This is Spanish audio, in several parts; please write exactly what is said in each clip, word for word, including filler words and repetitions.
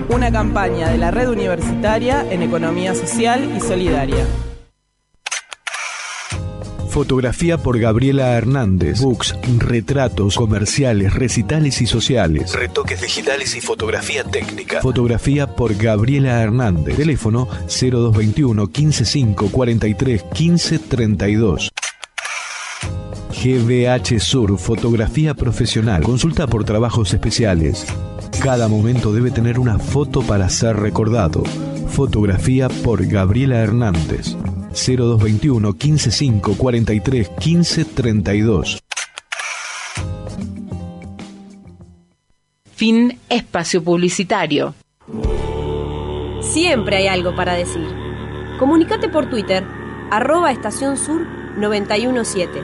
Una campaña de la Red Universitaria en Economía Social y Solidaria. Fotografía por Gabriela Hernández. Books, retratos, comerciales, recitales y sociales. Retoques digitales y fotografía técnica. Fotografía por Gabriela Hernández. Teléfono cero dos veintiuno, quince cinco, cuarenta y tres, quince treinta y dos. G B H Sur, fotografía profesional. Consulta por trabajos especiales. Cada momento debe tener una foto para ser recordado. Fotografía por Gabriela Hernández. cero dos veintiuno, quince cinco, cuarenta y tres, quince treinta y dos. Fin espacio publicitario. Siempre hay algo para decir. Comunicate por Twitter, arroba Estación Sur noventa y uno siete.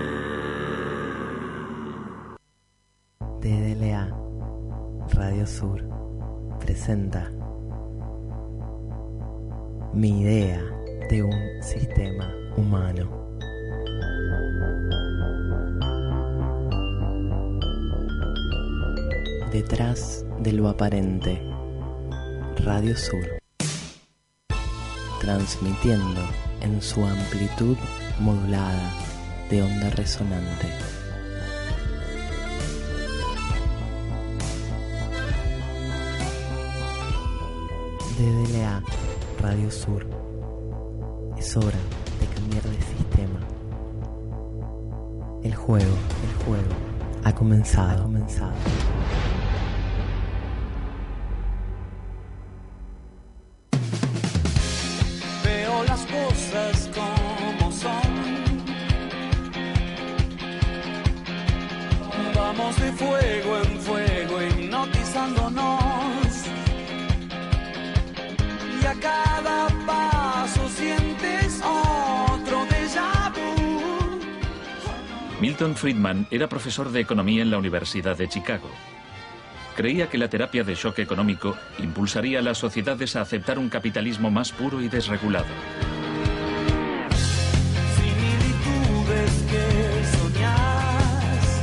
D D L A Radio Sur presenta Mi idea de un sistema humano. Detrás de lo aparente, Radio Sur, transmitiendo en su amplitud modulada de onda resonante. D D L A Radio Sur. Es hora de cambiar de sistema. El juego, el juego ha comenzado, ha comenzado. Veo las cosas como son. Vamos de fuego en fuego hipnotizándonos. Y a cada paso sientes otro déjà vu. Milton Friedman era profesor de economía en la Universidad de Chicago. Creía que la terapia de shock económico impulsaría a las sociedades a aceptar un capitalismo más puro y desregulado. Similitudes que soñás,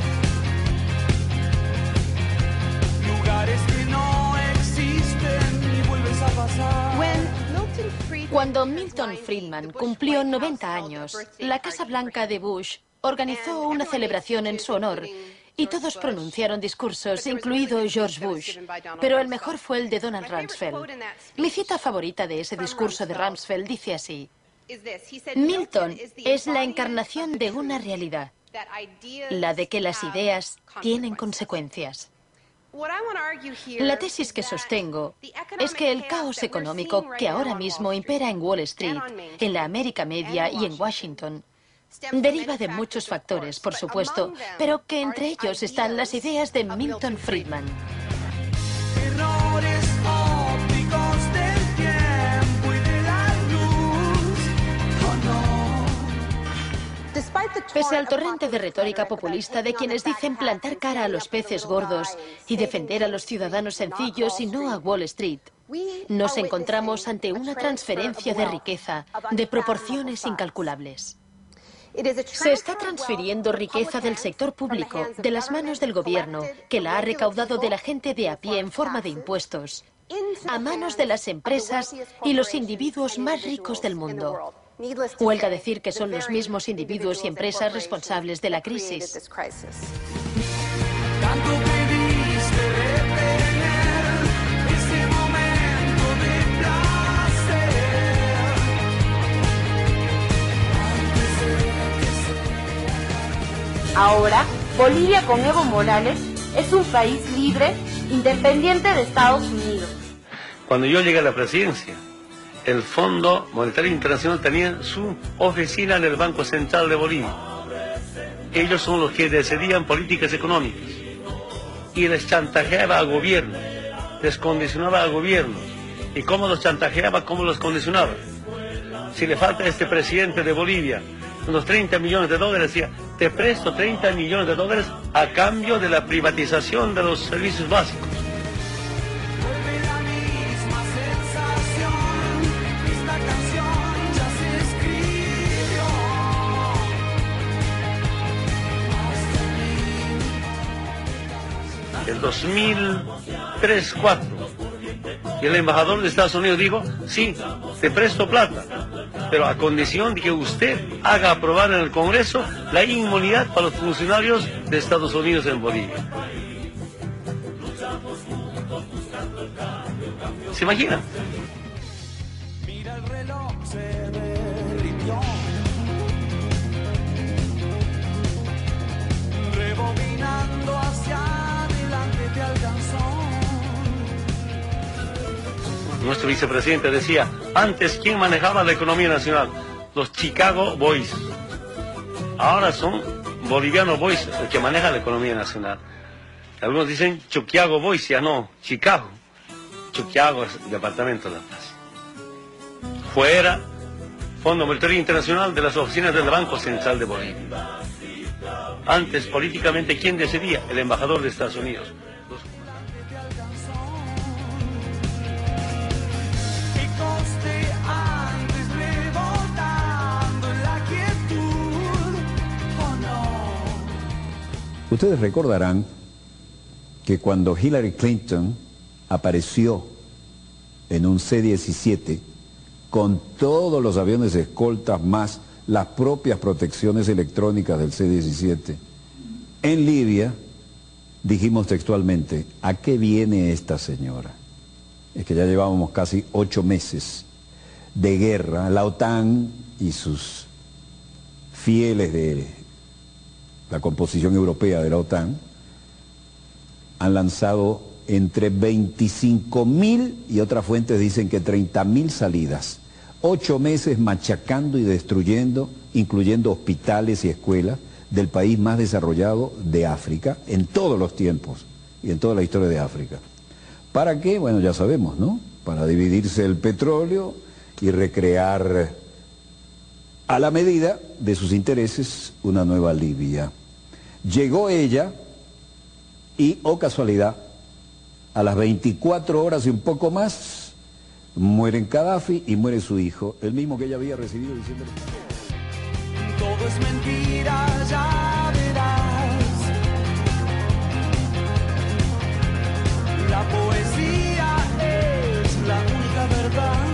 lugares que no existen y vuelves a pasar. Cuando Milton Friedman cumplió noventa años, la Casa Blanca de Bush organizó una celebración en su honor y todos pronunciaron discursos, incluido George Bush, pero el mejor fue el de Donald Rumsfeld. Mi cita favorita de ese discurso de Rumsfeld dice así: Milton es la encarnación de una realidad, la de que las ideas tienen consecuencias. La tesis que sostengo es que el caos económico que ahora mismo impera en Wall Street, en la América Media y en Washington deriva de muchos factores, por supuesto, pero que entre ellos están las ideas de Milton Friedman. Errores ópticos del tiempo y de la luz. Oh no. Pese al torrente de retórica populista de quienes dicen plantar cara a los peces gordos y defender a los ciudadanos sencillos y no a Wall Street, nos encontramos ante una transferencia de riqueza de proporciones incalculables. Se está transfiriendo riqueza del sector público, de las manos del gobierno, que la ha recaudado de la gente de a pie en forma de impuestos, a manos de las empresas y los individuos más ricos del mundo. Huelga decir que son los mismos individuos y empresas responsables de la crisis. Tanto pediste detener ese momento de placer. Ahora, Bolivia con Evo Morales es un país libre, independiente de Estados Unidos. Cuando yo llegué a la presidencia, el Fondo Monetario Internacional tenía su oficina en el Banco Central de Bolivia. Ellos son los que decidían políticas económicas y les chantajeaba al gobierno, les condicionaba al gobierno. ¿Y cómo los chantajeaba? ¿Cómo los condicionaba? Si le falta a este presidente de Bolivia unos treinta millones de dólares, decía, te presto treinta millones de dólares a cambio de la privatización de los servicios básicos. El dos mil tres, dos mil cuatro, Y el embajador de Estados Unidos dijo, sí, te presto plata, pero a condición de que usted haga aprobar en el Congreso la inmunidad para los funcionarios de Estados Unidos en Bolivia. ¿Se imaginan? Mira el reloj, se derritió. Rebobinando hacia adelante te alcanzó. Nuestro vicepresidente decía, antes, ¿quién manejaba la economía nacional? Los Chicago Boys. Ahora son Boliviano Boys los que manejan la economía nacional. Algunos dicen Chuquiago Boys, ya no, Chicago. Chuquiago es el departamento de La Paz. Fuera, Fondo Monetario Internacional de las oficinas del Banco Central de Bolivia. Antes, políticamente, ¿quién decidía? El embajador de Estados Unidos. Ustedes recordarán que cuando Hillary Clinton apareció en un C diecisiete con todos los aviones de escoltas más las propias protecciones electrónicas del C diecisiete en Libia, dijimos textualmente, ¿a qué viene esta señora? Es que ya llevábamos casi ocho meses de guerra. La OTAN y sus fieles de la composición europea de la OTAN han lanzado entre veinticinco mil y otras fuentes dicen que treinta mil salidas. Ocho meses machacando y destruyendo, incluyendo hospitales y escuelas del país más desarrollado de África en todos los tiempos y en toda la historia de África. ¿Para qué? Bueno, ya sabemos, ¿no? Para dividirse el petróleo y recrear a la medida de sus intereses una nueva Libia. Llegó ella y, oh casualidad, a las veinticuatro horas y un poco más, mueren Gaddafi y muere su hijo, el mismo que ella había recibido diciendo... Todo es mentira, ya verás. La poesía es la única verdad.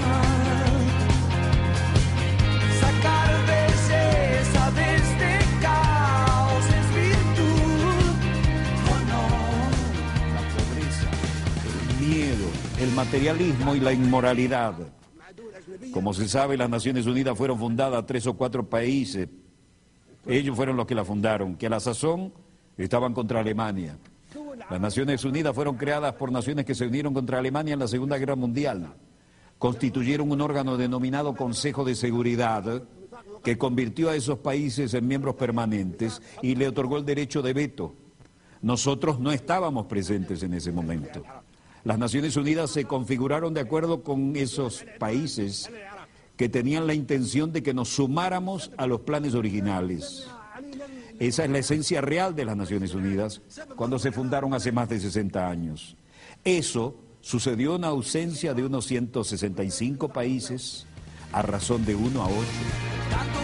Sacar belleza de este caos es virtud, ¿o no? La pobreza, el miedo, el materialismo y la inmoralidad. Como se sabe, las Naciones Unidas fueron fundadas tres o cuatro países. Ellos fueron los que la fundaron, que a la sazón estaban contra Alemania. Las Naciones Unidas fueron creadas por naciones que se unieron contra Alemania en la Segunda Guerra Mundial. Constituyeron un órgano denominado Consejo de Seguridad, que convirtió a esos países en miembros permanentes y le otorgó el derecho de veto. Nosotros no estábamos presentes en ese momento. Las Naciones Unidas se configuraron de acuerdo con esos países que tenían la intención de que nos sumáramos a los planes originales. Esa es la esencia real de las Naciones Unidas cuando se fundaron hace más de sesenta años. Eso sucedió en ausencia de unos ciento sesenta y cinco países a razón de uno a ocho.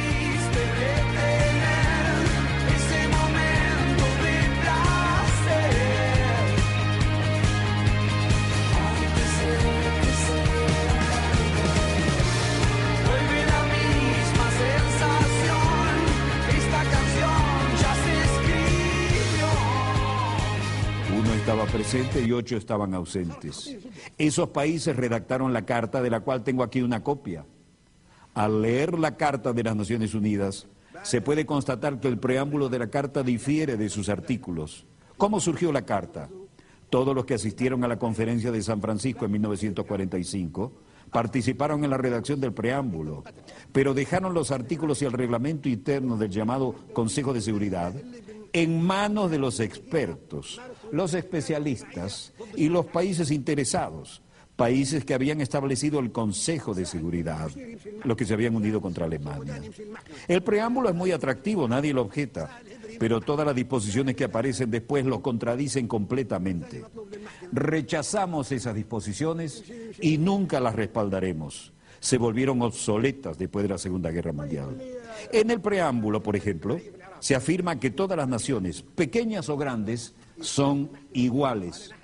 Estaba presente y ocho estaban ausentes. Esos países redactaron la carta, de la cual tengo aquí una copia. Al leer la Carta de las Naciones Unidas, se puede constatar que el preámbulo de la carta difiere de sus artículos. ¿Cómo surgió la carta? Todos los que asistieron a la conferencia de San Francisco en mil novecientos cuarenta y cinco participaron en la redacción del preámbulo, pero dejaron los artículos y el reglamento interno del llamado Consejo de Seguridad en manos de los expertos, los especialistas y los países interesados, países que habían establecido el Consejo de Seguridad, los que se habían unido contra Alemania. El preámbulo es muy atractivo, nadie lo objeta, pero todas las disposiciones que aparecen después lo contradicen completamente. Rechazamos esas disposiciones y nunca las respaldaremos. Se volvieron obsoletas después de la Segunda Guerra Mundial. En el preámbulo, por ejemplo, se afirma que todas las naciones, pequeñas o grandes, son iguales.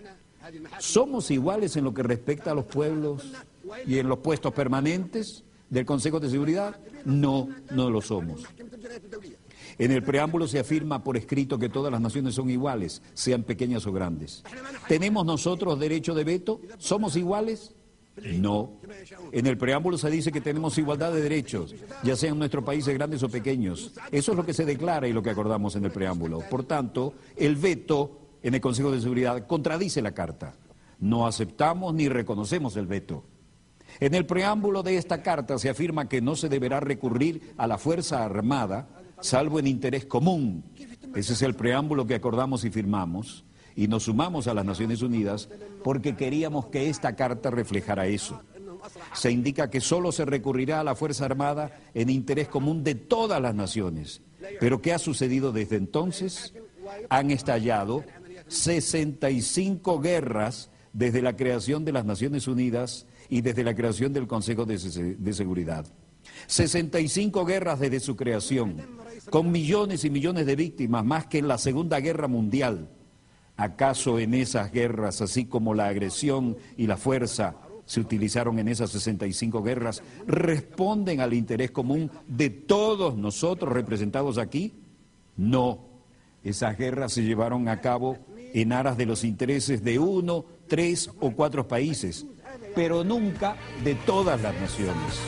¿Somos iguales en lo que respecta a los pueblos y en los puestos permanentes del Consejo de Seguridad? No, no lo somos. En el preámbulo se afirma por escrito que todas las naciones son iguales, sean pequeñas o grandes. ¿Tenemos nosotros derecho de veto? ¿Somos iguales? No. En el preámbulo se dice que tenemos igualdad de derechos, ya sean nuestros países grandes o pequeños. Eso es lo que se declara y lo que acordamos en el preámbulo. Por tanto, el veto en el Consejo de Seguridad contradice la Carta. No aceptamos ni reconocemos el veto. En el preámbulo de esta Carta se afirma que no se deberá recurrir a la Fuerza Armada, salvo en interés común. Ese es el preámbulo que acordamos y firmamos, y nos sumamos a las Naciones Unidas porque queríamos que esta Carta reflejara eso. Se indica que solo se recurrirá a la Fuerza Armada en interés común de todas las naciones. ¿Pero qué ha sucedido desde entonces? Han estallado sesenta y cinco guerras desde la creación de las Naciones Unidas y desde la creación del Consejo de, de Seguridad. sesenta y cinco guerras desde su creación, con millones y millones de víctimas, más que en la Segunda Guerra Mundial. ¿Acaso en esas guerras, así como la agresión y la fuerza se utilizaron en esas sesenta y cinco guerras, responden al interés común de todos nosotros representados aquí? No. Esas guerras se llevaron a cabo en aras de los intereses de uno, tres o cuatro países, pero nunca de todas las naciones.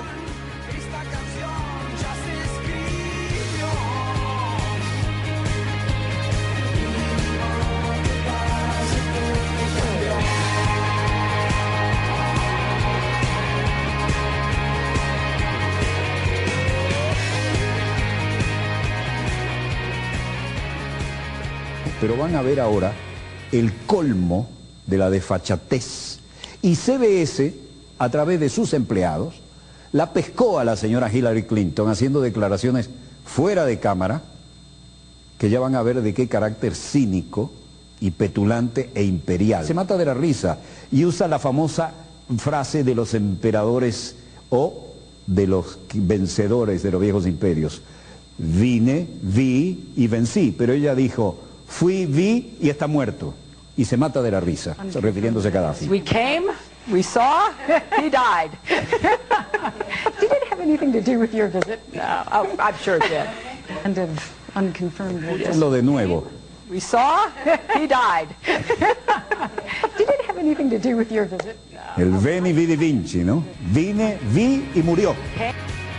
Pero van a ver ahora el colmo de la desfachatez. Y C B S, a través de sus empleados, la pescó a la señora Hillary Clinton haciendo declaraciones fuera de cámara, que ya van a ver de qué carácter cínico y petulante e imperial. Se mata de la risa y usa la famosa frase de los emperadores o de los vencedores de los viejos imperios. Vine, vi y vencí, pero ella dijo... Fui, vi y está muerto. Y se mata de la risa, refiriéndose a Gaddafi. We came, we saw, he died. Did it have anything to do with your visit? No, oh, I'm sure it did. And of unconfirmed Es lo de nuevo. We saw, he died. Did it have anything to do with your visit? No. El veni, vidi, vinci, ¿no? Vine, vi y murió. Okay.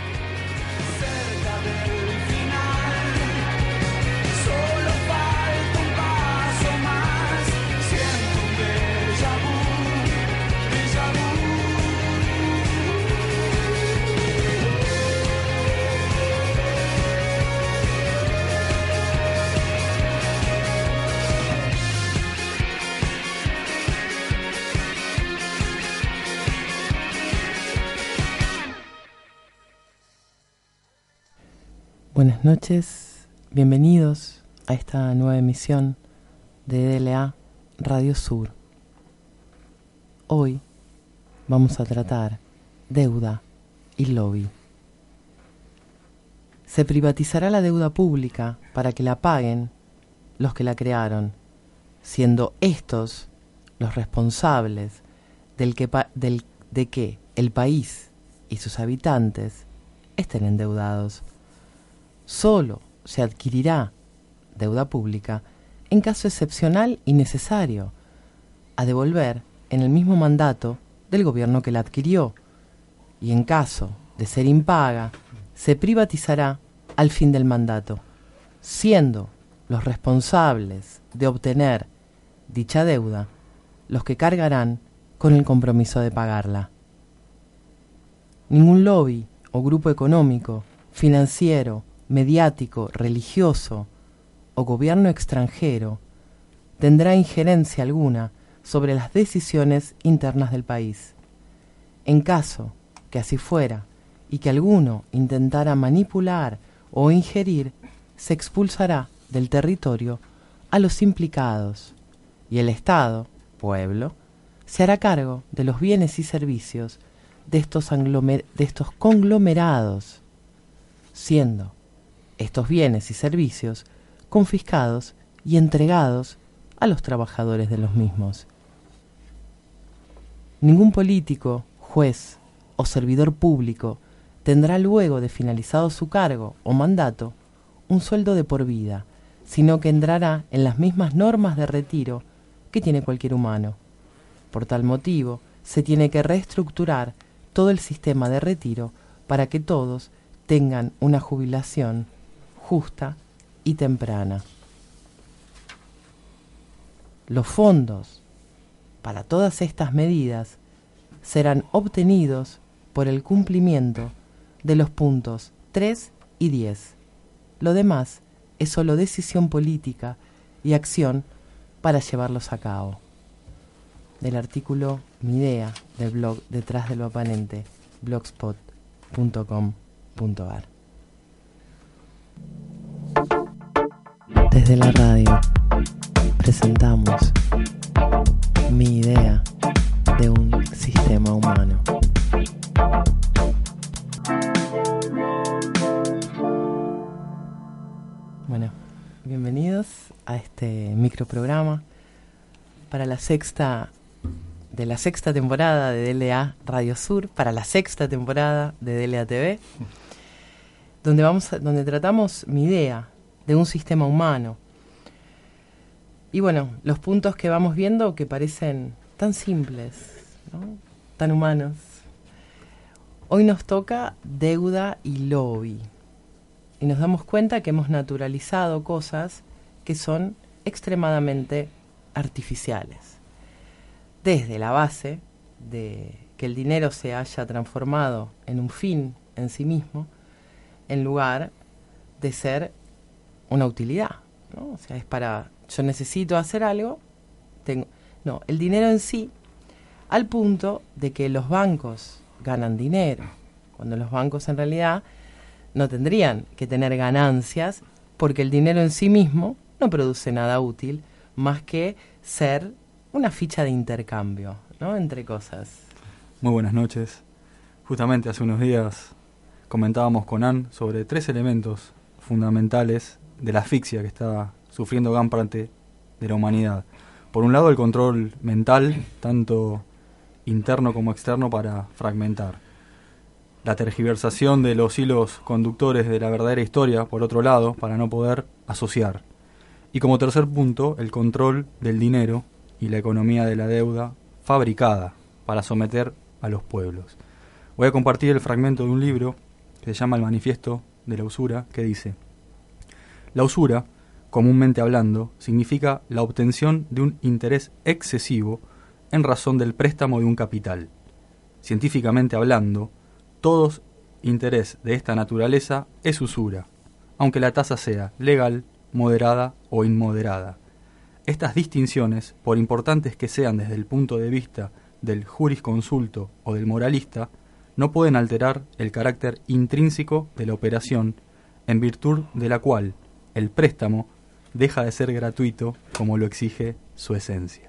Buenas noches, bienvenidos a esta nueva emisión de D L A Radio Sur. Hoy vamos a tratar deuda y lobby. Se privatizará la deuda pública para que la paguen los que la crearon, siendo estos los responsables del que pa- del, de que el país y sus habitantes estén endeudados. Solo se adquirirá deuda pública en caso excepcional y necesario, a devolver en el mismo mandato del gobierno que la adquirió, y en caso de ser impaga, se privatizará al fin del mandato, siendo los responsables de obtener dicha deuda los que cargarán con el compromiso de pagarla. Ningún lobby o grupo económico, financiero, mediático, religioso o gobierno extranjero tendrá injerencia alguna sobre las decisiones internas del país. En caso que así fuera y que alguno intentara manipular o ingerir, se expulsará del territorio a los implicados y el Estado, pueblo, se hará cargo de los bienes y servicios de estos, anglomer- de estos conglomerados, siendo estos bienes y servicios confiscados y entregados a los trabajadores de los mismos. Ningún político, juez o servidor público tendrá luego de finalizado su cargo o mandato un sueldo de por vida, sino que entrará en las mismas normas de retiro que tiene cualquier humano. Por tal motivo, se tiene que reestructurar todo el sistema de retiro para que todos tengan una jubilación justa y temprana. Los fondos para todas estas medidas serán obtenidos por el cumplimiento de los puntos tres y diez. Lo demás es solo decisión política y acción para llevarlos a cabo. Del artículo Mi Idea del blog Detrás de lo Aparente, blogspot punto com punto ar. Desde la radio presentamos Mi Idea de un sistema humano. Bueno, bienvenidos a este microprograma para la sexta de la sexta temporada de D L A Radio Sur, para la sexta temporada de D L A T V, donde vamos a, donde tratamos mi idea de un sistema humano. Y bueno, los puntos que vamos viendo que parecen tan simples, ¿no? Tan humanos. Hoy nos toca deuda y lobby. Y nos damos cuenta que hemos naturalizado cosas que son extremadamente artificiales. Desde la base de que el dinero se haya transformado en un fin en sí mismo, en lugar de ser una utilidad, ¿no? O sea, es para, yo necesito hacer algo, tengo, no, el dinero en sí, al punto de que los bancos ganan dinero, cuando los bancos en realidad no tendrían que tener ganancias, porque el dinero en sí mismo no produce nada útil, más que ser una ficha de intercambio, ¿no? Entre cosas. Muy buenas noches. Justamente hace unos días comentábamos con Ann sobre tres elementos fundamentales de la asfixia que está sufriendo gran parte de la humanidad. Por un lado, el control mental, tanto interno como externo, para fragmentar. La tergiversación de los hilos conductores de la verdadera historia, por otro lado, para no poder asociar. Y como tercer punto, el control del dinero y la economía de la deuda fabricada para someter a los pueblos. Voy a compartir el fragmento de un libro que se llama El Manifiesto de la Usura, que dice: la usura, comúnmente hablando, significa la obtención de un interés excesivo en razón del préstamo de un capital. Científicamente hablando, todo interés de esta naturaleza es usura, aunque la tasa sea legal, moderada o inmoderada. Estas distinciones, por importantes que sean desde el punto de vista del jurisconsulto o del moralista, no pueden alterar el carácter intrínseco de la operación, en virtud de la cual el préstamo deja de ser gratuito como lo exige su esencia.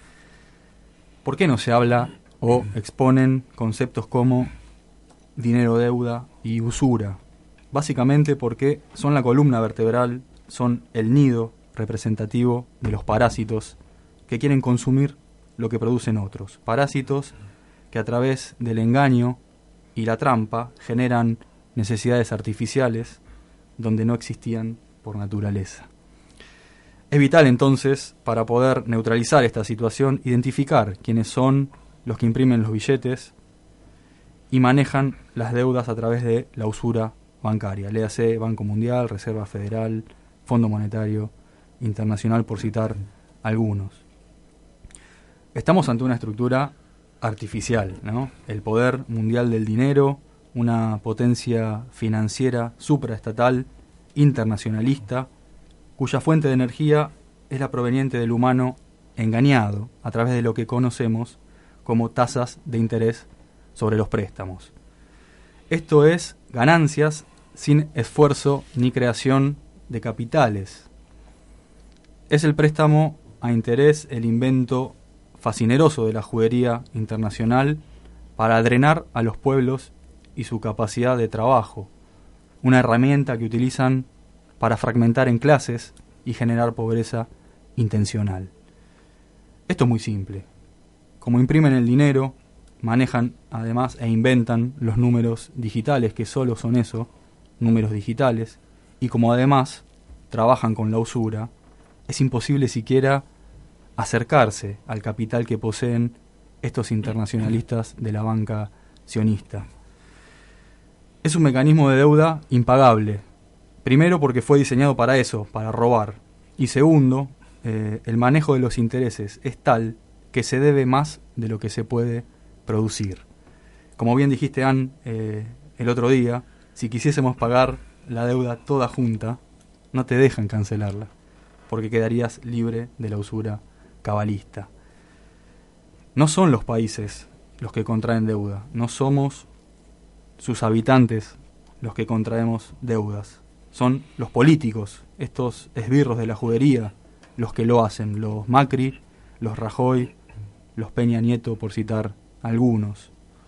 ¿Por qué no se habla o exponen conceptos como dinero, deuda y usura? Básicamente porque son la columna vertebral, son el nido representativo de los parásitos que quieren consumir lo que producen otros. Parásitos que a través del engaño y la trampa generan necesidades artificiales donde no existían por naturaleza. Es vital entonces, para poder neutralizar esta situación, identificar quiénes son los que imprimen los billetes y manejan las deudas a través de la usura bancaria, léase Banco Mundial, Reserva Federal, Fondo Monetario Internacional, por citar algunos. Estamos ante una estructura artificial, ¿no? El poder mundial del dinero, una potencia financiera supraestatal, internacionalista, cuya fuente de energía es la proveniente del humano engañado a través de lo que conocemos como tasas de interés sobre los préstamos. Esto es ganancias sin esfuerzo ni creación de capitales. Es el préstamo a interés el invento fascineroso de la judería internacional para drenar a los pueblos y su capacidad de trabajo, una herramienta que utilizan para fragmentar en clases y generar pobreza intencional. Esto es muy simple. Como imprimen el dinero manejan además e inventan los números digitales, que solo son eso, números digitales, y como además trabajan con la usura, es imposible siquiera acercarse al capital que poseen estos internacionalistas de la banca sionista. Es un mecanismo de deuda impagable, primero porque fue diseñado para eso, para robar, y segundo, eh, el manejo de los intereses es tal que se debe más de lo que se puede producir. Como bien dijiste, Ann, eh, el otro día, si quisiésemos pagar la deuda toda junta, no te dejan cancelarla, porque quedarías libre de la usura cabalista. No son los países los que contraen deuda, no somos sus habitantes los que contraemos deudas, son los políticos, estos esbirros de la judería, los que lo hacen, los Macri, los Rajoy, los Peña Nieto, por citar algunos.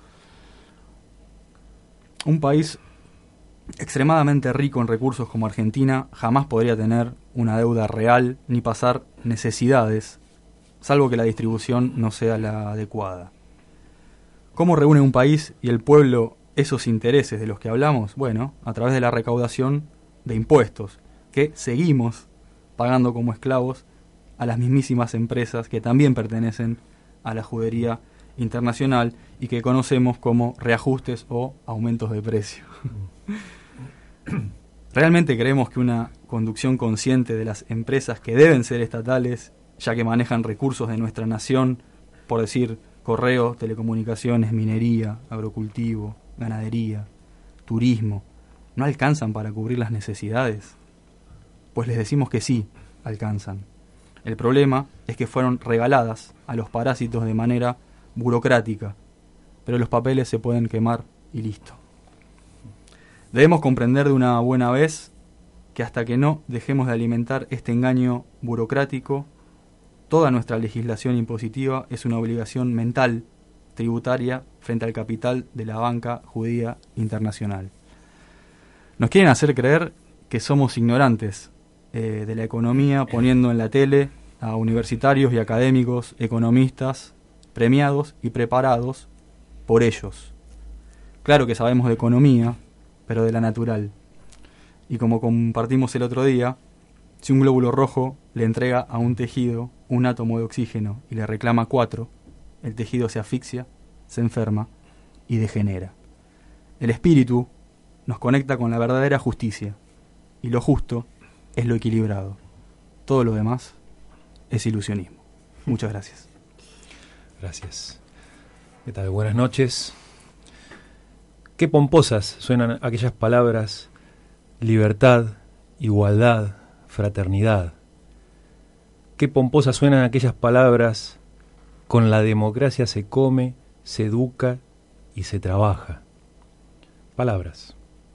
Un país extremadamente rico en recursos como Argentina jamás podría tener una deuda real ni pasar necesidades, salvo que la distribución no sea la adecuada. ¿Cómo reúne un país y el pueblo esos intereses de los que hablamos? Bueno, a través de la recaudación de impuestos, que seguimos pagando como esclavos a las mismísimas empresas que también pertenecen a la judería internacional y que conocemos como reajustes o aumentos de precio. ¿Realmente creemos que una conducción consciente de las empresas que deben ser estatales, ya que manejan recursos de nuestra nación, por decir correos, telecomunicaciones, minería, agrocultivo, ganadería, turismo, no alcanzan para cubrir las necesidades? Pues les decimos que sí, alcanzan. El problema es que fueron regaladas a los parásitos de manera burocrática, pero los papeles se pueden quemar y listo. Debemos comprender de una buena vez que hasta que no dejemos de alimentar este engaño burocrático, toda nuestra legislación impositiva es una obligación mental, tributaria, frente al capital de la banca judía internacional. Nos quieren hacer creer que somos ignorantes eh, de la economía, poniendo en la tele a universitarios y académicos, economistas, premiados y preparados por ellos. Claro que sabemos de economía, pero de la natural. Y como compartimos el otro día, si un glóbulo rojo le entrega a un tejido un átomo de oxígeno y le reclama cuatro, el tejido se asfixia, se enferma y degenera. El espíritu nos conecta con la verdadera justicia, y lo justo es lo equilibrado. Todo lo demás es ilusionismo. Muchas gracias. Gracias. ¿Qué tal? Buenas noches. Qué pomposas suenan aquellas palabras: libertad, igualdad, fraternidad. Qué pomposas suenan aquellas palabras: con la democracia se come, se educa y se trabaja. Palabras.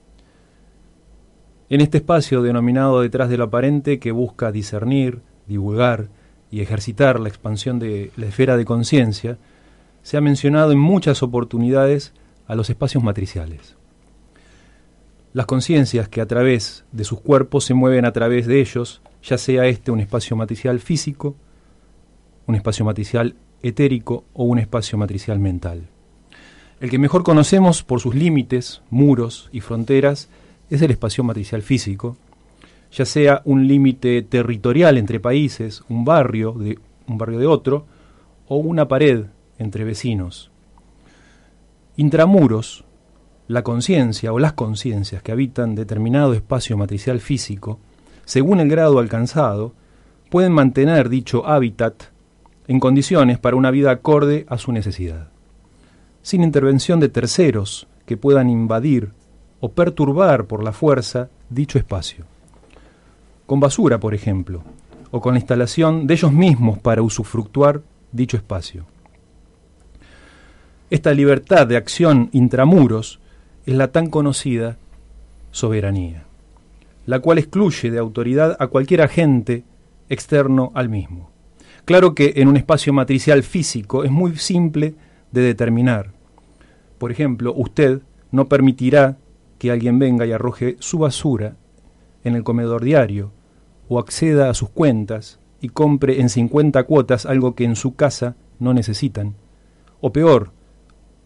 En este espacio denominado Detrás de lo Aparente, que busca discernir, divulgar y ejercitar la expansión de la esfera de conciencia, se ha mencionado en muchas oportunidades a los espacios matriciales. Las conciencias que a través de sus cuerpos se mueven a través de ellos, ya sea este un espacio matricial físico, un espacio matricial etérico o un espacio matricial mental. El que mejor conocemos por sus límites, muros y fronteras es el espacio matricial físico, ya sea un límite territorial entre países, un barrio de, un barrio de otro, o una pared entre vecinos. Intramuros, la conciencia o las conciencias que habitan determinado espacio matricial físico, según el grado alcanzado, pueden mantener dicho hábitat en condiciones para una vida acorde a su necesidad, sin intervención de terceros que puedan invadir o perturbar por la fuerza dicho espacio. Con basura, por ejemplo, o con la instalación de ellos mismos para usufructuar dicho espacio. Esta libertad de acción intramuros es la tan conocida soberanía, la cual excluye de autoridad a cualquier agente externo al mismo. Claro que en un espacio matricial físico es muy simple de determinar. Por ejemplo, usted no permitirá que alguien venga y arroje su basura en el comedor diario, o acceda a sus cuentas y compre en cincuenta cuotas algo que en su casa no necesitan. O peor,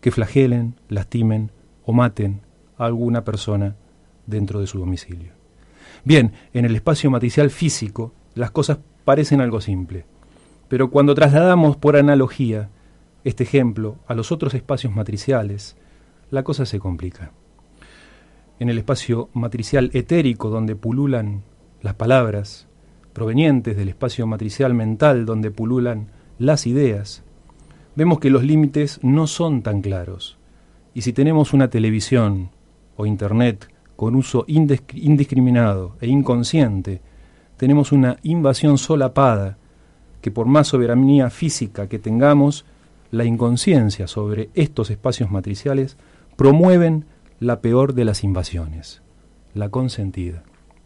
que flagelen, lastimen o maten a alguna persona dentro de su domicilio. Bien, en el espacio matricial físico las cosas parecen algo simple, pero cuando trasladamos por analogía este ejemplo a los otros espacios matriciales, la cosa se complica. En el espacio matricial etérico, donde pululan las palabras, provenientes del espacio matricial mental, donde pululan las ideas, vemos que los límites no son tan claros. Y si tenemos una televisión o internet con uso indisc- indiscriminado e inconsciente, tenemos una invasión solapada que, por más soberanía física que tengamos, la inconsciencia sobre estos espacios matriciales promueven la peor de las invasiones, la consentida.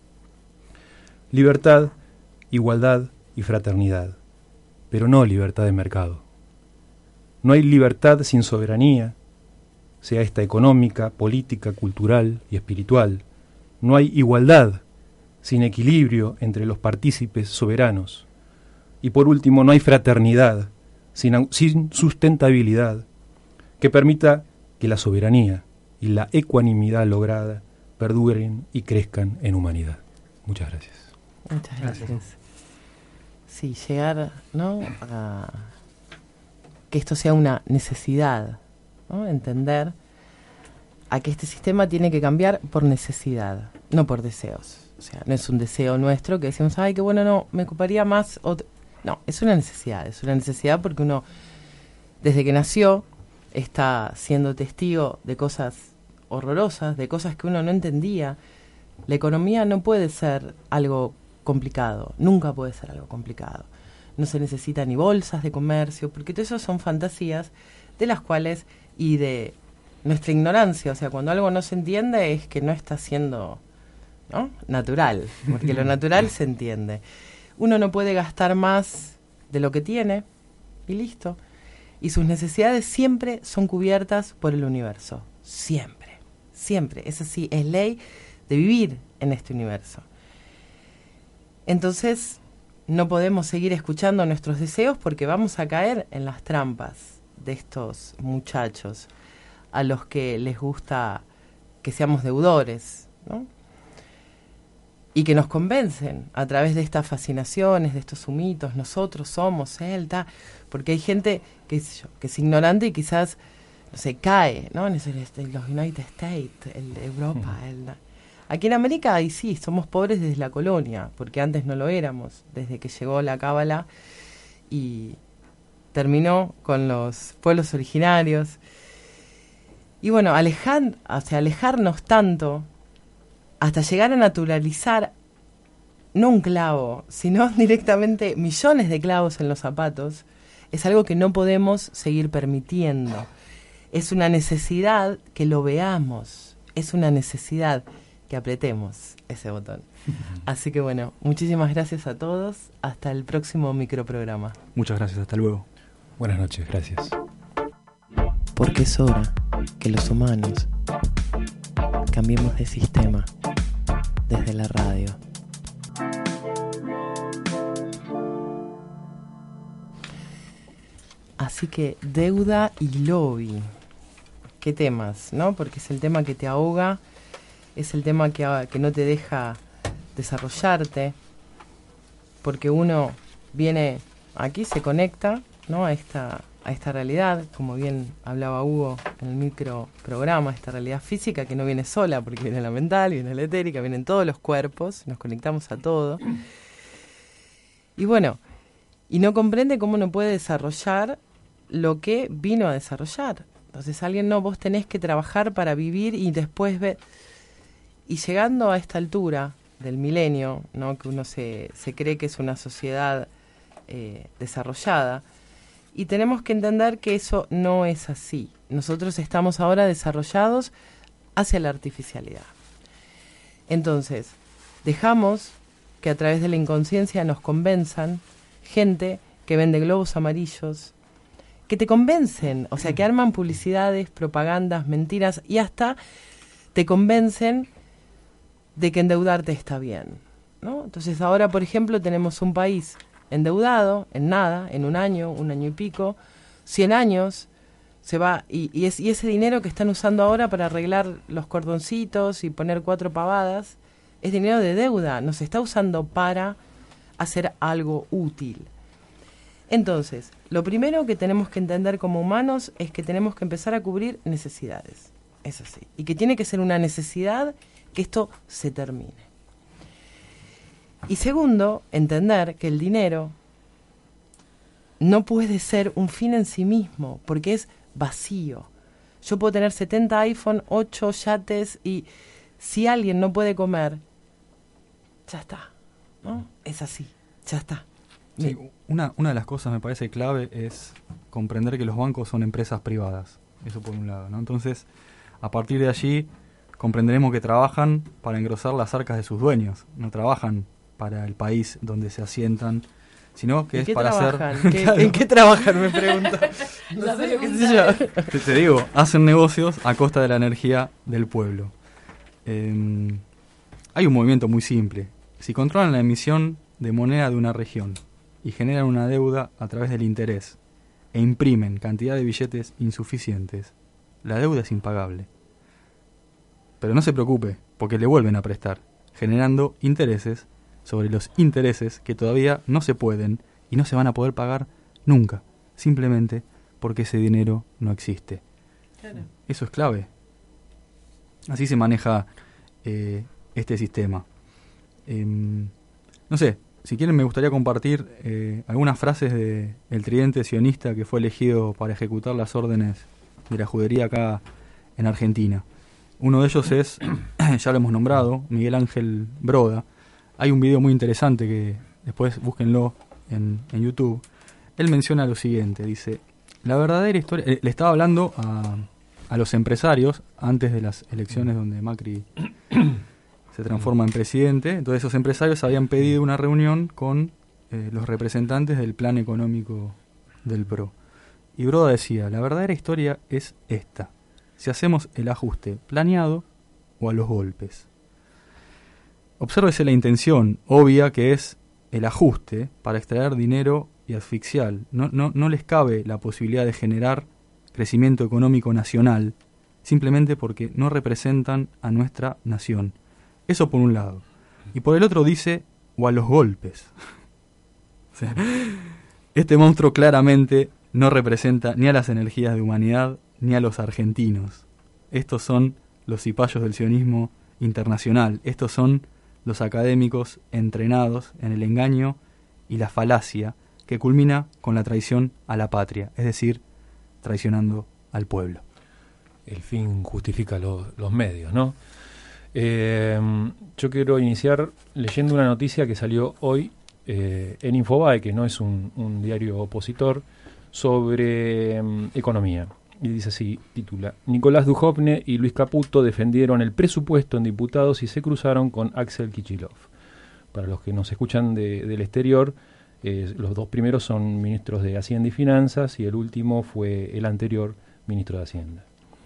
Libertad, igualdad y fraternidad, pero no libertad de mercado. No hay libertad sin soberanía, sea esta económica, política, cultural y espiritual. No hay igualdad sin equilibrio entre los partícipes soberanos. Y por último, no hay fraternidad sin, sin sustentabilidad que permita que la soberanía y la ecuanimidad lograda perduren y crezcan en humanidad. Muchas gracias. Muchas gracias. Sí, llegar, ¿no?, a que esto sea una necesidad, ¿no? Entender a que este sistema tiene que cambiar por necesidad, no por deseos. O sea, no es un deseo nuestro que decimos, ay, qué bueno, no, me ocuparía más. Otro. No, es una necesidad, es una necesidad porque uno, desde que nació, está siendo testigo de cosas horrorosas, de cosas que uno no entendía. La economía no puede ser algo complicado, nunca puede ser algo complicado. No se necesita ni bolsas de comercio, porque todo eso son fantasías de las cuales, y de nuestra ignorancia, o sea, cuando algo no se entiende es que no está siendo, ¿no?, natural, porque lo natural se entiende. Uno no puede gastar más de lo que tiene, y listo. Y sus necesidades siempre son cubiertas por el universo, siempre, siempre. Es así, es ley de vivir en este universo. Entonces, no podemos seguir escuchando nuestros deseos porque vamos a caer en las trampas de estos muchachos a los que les gusta que seamos deudores, ¿no? Y que nos convencen a través de estas fascinaciones, de estos humitos, nosotros somos él, ta, porque hay gente que, yo, que es ignorante y quizás, no sé, cae, ¿no? En ese, los United States, el de Europa, mm. el, aquí en América, ahí sí, somos pobres desde la colonia, porque antes no lo éramos, desde que llegó la cábala y terminó con los pueblos originarios. Y bueno, alejar, o sea, alejarnos tanto hasta llegar a naturalizar no un clavo, sino directamente millones de clavos en los zapatos, es algo que no podemos seguir permitiendo. Es una necesidad que lo veamos, es una necesidad que apretemos ese botón. Así que bueno, muchísimas gracias a todos, hasta el próximo microprograma. Muchas gracias, hasta luego. Buenas noches, gracias. Porque es hora que los humanos cambiemos de sistema desde la radio. Así que deuda y lobby. ¿Qué temas, no? Porque es el tema que te ahoga, es el tema que, que no te deja desarrollarte, porque uno viene aquí, se conecta, ¿no?, a esta a esta realidad, como bien hablaba Hugo en el microprograma, esta realidad física que no viene sola, porque viene la mental, viene la etérica, vienen todos los cuerpos, nos conectamos a todo. Y bueno, y no comprende cómo no puede desarrollar lo que vino a desarrollar. Entonces alguien, no, vos tenés que trabajar para vivir y después ver. Y llegando a esta altura del milenio, ¿no?, que uno se, se cree que es una sociedad eh, desarrollada, y tenemos que entender que eso no es así. Nosotros estamos ahora desarrollados hacia la artificialidad. Entonces, dejamos que a través de la inconsciencia nos convenzan gente que vende globos amarillos, que te convencen, o sea, que arman publicidades, propagandas, mentiras, y hasta te convencen de que endeudarte está bien, ¿no? Entonces ahora, por ejemplo, tenemos un país endeudado en nada, en un año, un año y pico, cien años, Se va, y, y, es, y ese dinero que están usando ahora para arreglar los cordoncitos y poner cuatro pavadas, es dinero de deuda, no se está usando para hacer algo útil. Entonces, lo primero que tenemos que entender como humanos es que tenemos que empezar a cubrir necesidades, es así, y que tiene que ser una necesidad que esto se termine. Y segundo, entender que el dinero no puede ser un fin en sí mismo, porque es vacío. Yo puedo tener setenta iPhone, ocho yates, y si alguien no puede comer, ya está, ¿no? Es así, ya está. Sí, una, una de las cosas me parece clave es comprender que los bancos son empresas privadas, eso por un lado, ¿no? Entonces, a partir de allí, comprenderemos que trabajan para engrosar las arcas de sus dueños, no trabajan para el país donde se asientan, sino que es para trabajan? hacer... ¿Qué, Claro. ¿En qué trabajan? Me pregunto. No sé, qué sé yo. Te, te digo, hacen negocios a costa de la energía del pueblo. Eh, hay un movimiento muy simple. Si controlan la emisión de moneda de una región y generan una deuda a través del interés e imprimen cantidad de billetes insuficientes, la deuda es impagable. Pero no se preocupe, porque le vuelven a prestar, generando intereses sobre los intereses que todavía no se pueden y no se van a poder pagar nunca, simplemente porque ese dinero no existe. Claro. Eso es clave. Así se maneja eh, este sistema. Eh, no sé, si quieren me gustaría compartir eh, algunas frases de el tridente sionista que fue elegido para ejecutar las órdenes de la judería acá en Argentina. Uno de ellos es, ya lo hemos nombrado, Miguel Ángel Broda. Hay un video muy interesante que después búsquenlo en, en YouTube. Él menciona lo siguiente, dice, la verdadera historia... Eh, le estaba hablando a, a los empresarios antes de las elecciones donde Macri se transforma en presidente. Entonces esos empresarios habían pedido una reunión con eh, los representantes del plan económico del P R O. Y Broda decía, la verdadera historia es esta. Si hacemos el ajuste planeado o a los golpes. Obsérvese la intención obvia que es el ajuste para extraer dinero y asfixiar. No, no, no les cabe la posibilidad de generar crecimiento económico nacional simplemente porque no representan a nuestra nación. Eso por un lado. Y por el otro dice, o a los golpes. O sea, este monstruo claramente no representa ni a las energías de humanidad ni a los argentinos. Estos son los cipayos del sionismo internacional. Estos son los académicos entrenados en el engaño y la falacia que culmina con la traición a la patria, es decir, traicionando al pueblo. El fin justifica lo, los medios, ¿no? Eh, yo quiero iniciar leyendo una noticia que salió hoy eh, en Infobae, que no es un, un diario opositor, sobre um, economía. Y dice así, titula, Nicolás Dujovne y Luis Caputo defendieron el presupuesto en diputados y se cruzaron con Axel Kicillof. Para los que nos escuchan de, del exterior, eh, los dos primeros son ministros de Hacienda y Finanzas y el último fue el anterior ministro de Hacienda.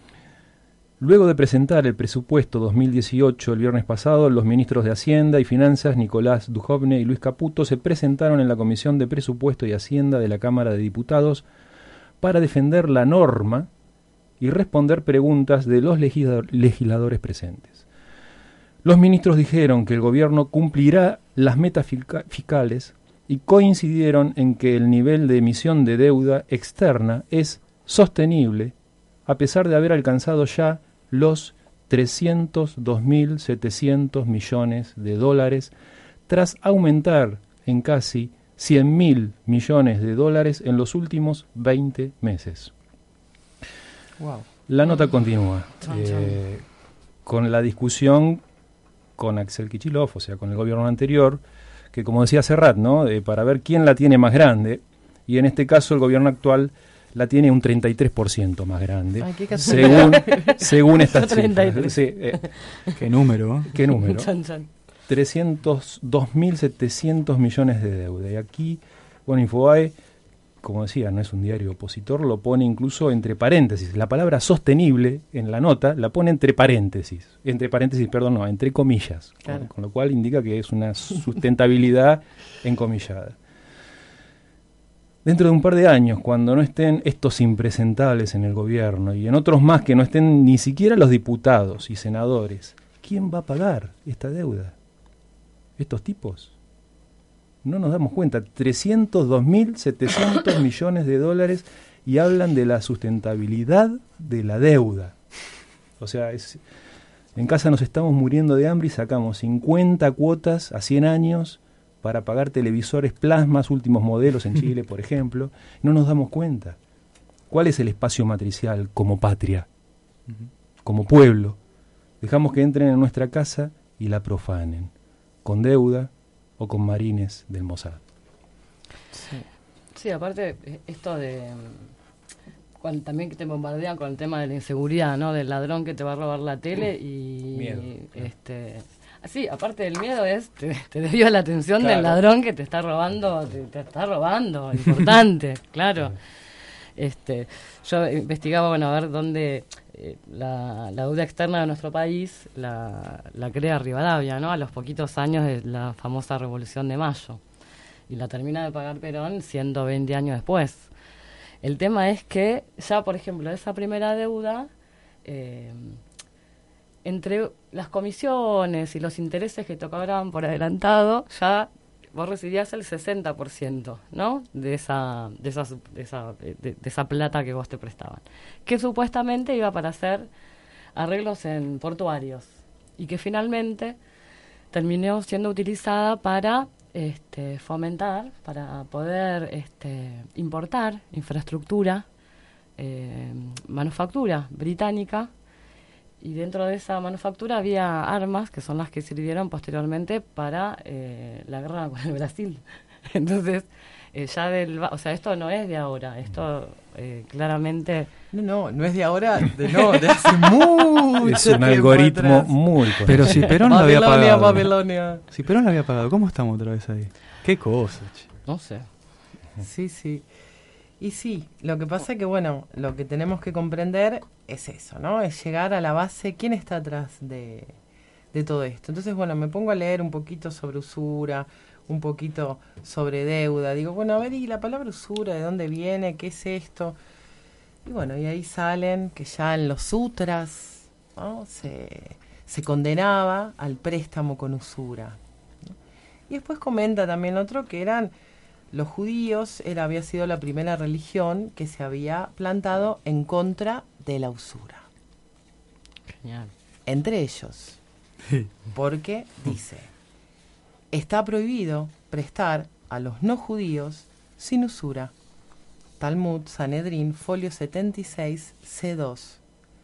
Luego de presentar el presupuesto dos mil dieciocho el viernes pasado, los ministros de Hacienda y Finanzas, Nicolás Dujovne y Luis Caputo, se presentaron en la Comisión de Presupuesto y Hacienda de la Cámara de Diputados para defender la norma y responder preguntas de los legislador, legisladores presentes. Los ministros dijeron que el gobierno cumplirá las metas fiscales y coincidieron en que el nivel de emisión de deuda externa es sostenible a pesar de haber alcanzado ya los trescientos dos mil setecientos millones de dólares tras aumentar en casi cien mil millones de dólares en los últimos veinte meses. Wow. La nota continúa eh, con la discusión con Axel Kicillof, o sea, con el gobierno anterior, que como decía Serrat, ¿no? Eh, para ver quién la tiene más grande, y en este caso el gobierno actual la tiene un treinta y tres por ciento más grande, Ay, qué según, según estas cifras. Sí, eh, ¿Qué número? ¿Qué número? Chan, chan. trescientos dos mil setecientos millones de deuda. Y aquí, bueno, Infobae, como decía, no es un diario opositor, lo pone incluso entre paréntesis. La palabra sostenible en la nota la pone entre paréntesis. Entre paréntesis, perdón, no, entre comillas. Claro. Con, con lo cual indica que es una sustentabilidad encomillada. Dentro de un par de años, cuando no estén estos impresentables en el gobierno y en otros más que no estén ni siquiera los diputados y senadores, ¿quién va a pagar esta deuda? ¿Estos tipos? No nos damos cuenta. trescientos dos mil setecientos millones de dólares y hablan de la sustentabilidad de la deuda. O sea, es, en casa nos estamos muriendo de hambre y sacamos cincuenta cuotas a cien años para pagar televisores plasmas, últimos modelos en Chile, por ejemplo. No nos damos cuenta. ¿Cuál es el espacio matricial como patria? Uh-huh. Como pueblo. Dejamos que entren en nuestra casa y la profanen, con deuda o con marines del Mossad. Sí, sí, aparte esto de... Cuando, también que te bombardean con el tema de la inseguridad, ¿no? Del ladrón que te va a robar la tele y... Miedo. este Sí, aparte del miedo es, te, te debió la atención Claro. del ladrón que te está robando, te, te está robando, importante, claro. Este, yo investigaba, bueno, a ver dónde eh, la, la deuda externa de nuestro país la, la crea Rivadavia, ¿no? A los poquitos años de la famosa Revolución de Mayo. Y la termina de pagar Perón ciento veinte años después. El tema es que ya, por ejemplo, esa primera deuda... Eh, entre las comisiones y los intereses que te cobraban por adelantado, ya vos recibías el sesenta por ciento, ¿no? De esa, de esa, de esa, de, de esa plata que vos te prestaban. Que supuestamente iba para hacer arreglos en portuarios. Y que finalmente terminó siendo utilizada para este, fomentar, para poder este, importar infraestructura, eh, manufactura británica. Y dentro de esa manufactura había armas que son las que sirvieron posteriormente para eh, la guerra con el Brasil. Entonces, eh, ya del... O sea, esto no es de ahora, esto eh, claramente... No, no, no es de ahora, de, no, de hace mucho Es un tiempo algoritmo atrás. muy conocido. Pero si Perón lo había Babilonia, pagado. Babilonia. Si Perón lo había pagado, ¿cómo estamos otra vez ahí? Qué cosa, che. No sé. Sí, sí. Y sí, lo que pasa es que, bueno, lo que tenemos que comprender es eso, ¿no? Es llegar a la base, ¿quién está atrás de, de todo esto? Entonces, bueno, me pongo a leer un poquito sobre usura, un poquito sobre deuda. Digo, bueno, a ver, ¿y la palabra usura de dónde viene? ¿Qué es esto? Y bueno, y ahí salen que ya en los sutras, ¿no? se, se condenaba al préstamo con usura, ¿no? Y después comenta también otro que eran... Los judíos era, había sido la primera religión que se había plantado en contra de la usura. Genial. Entre ellos. Porque dice, está prohibido prestar a los no judíos sin usura. Talmud, Sanedrín, folio setenta y seis, C dos.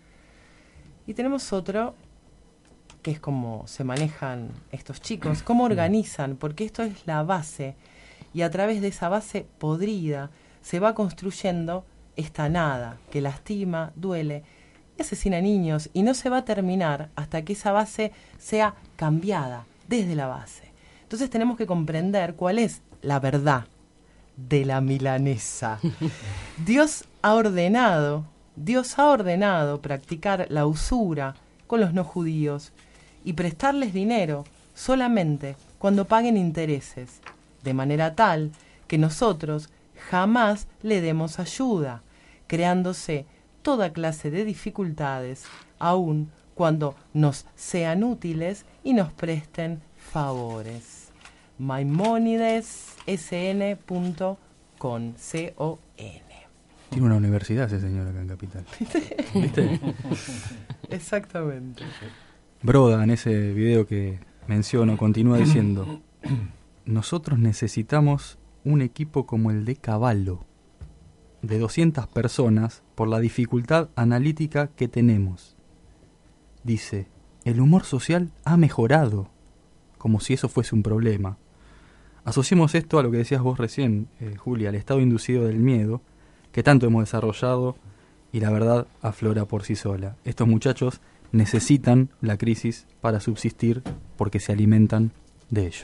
Y tenemos otro que es como se manejan estos chicos, cómo organizan, porque esto es la base. Y a través de esa base podrida se va construyendo esta nada que lastima, duele y asesina niños, y no se va a terminar hasta que esa base sea cambiada desde la base. Entonces tenemos que comprender cuál es la verdad de la milanesa. Dios ha ordenado, Dios ha ordenado practicar la usura con los no judíos y prestarles dinero solamente cuando paguen intereses, de manera tal que nosotros jamás le demos ayuda, creándose toda clase de dificultades, aun cuando nos sean útiles y nos presten favores. Maimónides S N punto com, C O N. Tiene una universidad ese señor acá en Capital. ¿Viste? Exactamente. Broda, en ese video que menciono, continúa diciendo: nosotros necesitamos un equipo como el de Cavallo, de doscientas personas, por la dificultad analítica que tenemos. Dice, el humor social ha mejorado, como si eso fuese un problema. Asociemos esto a lo que decías vos recién, eh, Julia, al estado inducido del miedo, que tanto hemos desarrollado, y la verdad aflora por sí sola. Estos muchachos necesitan la crisis para subsistir porque se alimentan de ello.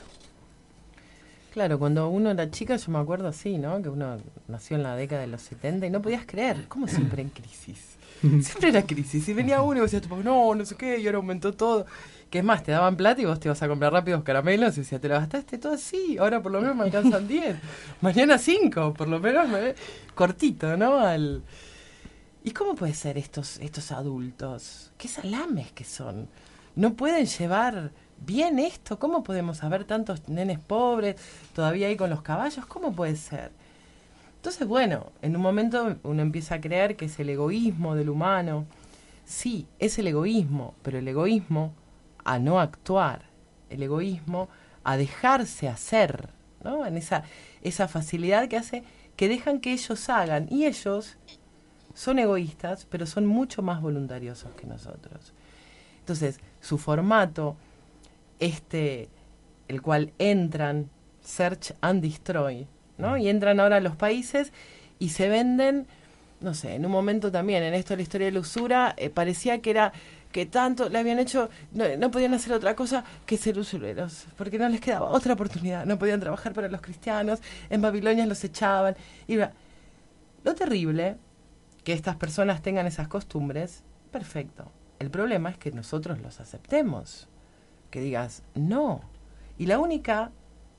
Claro, cuando uno era chica, yo me acuerdo así, ¿no? Que uno nació en la década de los setenta y no podías creer, ¿cómo siempre en crisis? Siempre era crisis. Y venía uno y decía, no, no sé qué, y ahora aumentó todo. Que es más, te daban plata y vos te ibas a comprar rápidos caramelos y decías, te lo gastaste todo así, ahora por lo menos me alcanzan diez, mañana cinco, por lo menos me... cortito, ¿no? Al... ¿Y cómo puede ser estos, estos adultos? ¿Qué salames que son? ¿No pueden llevar bien esto? ¿Cómo podemos haber tantos nenes pobres todavía ahí con los caballos? ¿Cómo puede ser? Entonces, bueno, en un momento uno empieza a creer que es el egoísmo del humano. Sí, es el egoísmo, pero el egoísmo a no actuar, el egoísmo a dejarse hacer, ¿no? En esa, esa facilidad que hace que dejan que ellos hagan. Y ellos son egoístas, pero son mucho más voluntariosos que nosotros. Entonces, su formato, este, el cual entran, search and destroy, ¿no? Y entran ahora a los países y se venden, no sé, en un momento también, en esto de la historia de la usura, eh, parecía que era que tanto le habían hecho, no, no podían hacer otra cosa que ser usureros, porque no les quedaba otra oportunidad, no podían trabajar para los cristianos, en Babilonia los echaban. Y lo terrible, que estas personas tengan esas costumbres, perfecto. El problema es que nosotros los aceptemos, que digas, no. Y la única,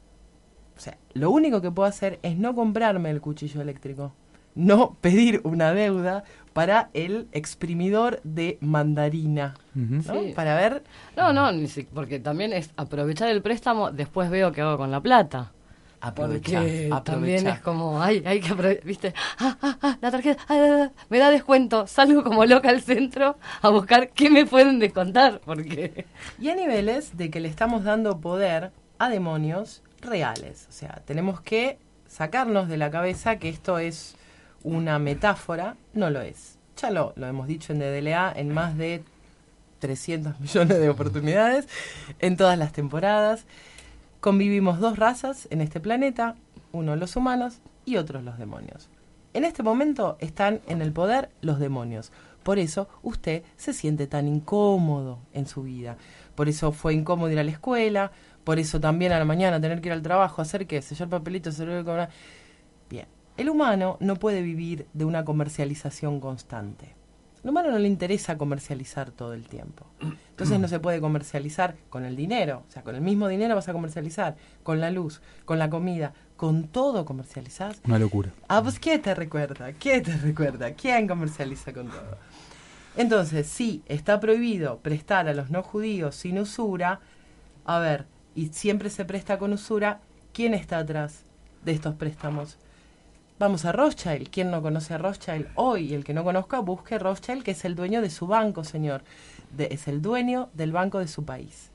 o sea, lo único que puedo hacer es no comprarme el cuchillo eléctrico, no pedir una deuda para el exprimidor de mandarina, Uh-huh. ¿no? Sí. Para ver... No, no, ni si- porque también es aprovechar el préstamo, después veo qué hago con la plata. Aprovechá, Porque aprovechá. también es como, ay, hay que aprovechar, ¿viste? Ah, ah, ah, la tarjeta, ah, ah, ah, me da descuento, salgo como loca al centro a buscar qué me pueden descontar, porque... Y a niveles de que le estamos dando poder a demonios reales. O sea, tenemos que sacarnos de la cabeza que esto es una metáfora, no lo es. Ya lo, lo hemos dicho en D D L A en más de trescientos millones de oportunidades, en todas las temporadas. Convivimos dos razas en este planeta, uno los humanos y otros los demonios. En este momento están en el poder los demonios. Por eso usted se siente tan incómodo en su vida. Por eso fue incómodo ir a la escuela, por eso también a la mañana tener que ir al trabajo, hacer qué, sellar papelitos, hacer cobrar. Bien, el humano no puede vivir de una comercialización constante. Al humano no le interesa comercializar todo el tiempo. Entonces no se puede comercializar con el dinero. O sea, con el mismo dinero vas a comercializar. Con la luz, con la comida, con todo comercializás. Una locura. Ah, pues ¿qué te recuerda? ¿Qué te recuerda? ¿Quién comercializa con todo? Entonces, sí, está prohibido prestar a los no judíos sin usura. A ver, y siempre se presta con usura. ¿Quién está atrás de estos préstamos? Vamos a Rothschild. ¿Quién no conoce a Rothschild hoy? El que no conozca, busque Rothschild, que es el dueño de su banco, señor. De, es el dueño del banco de su país.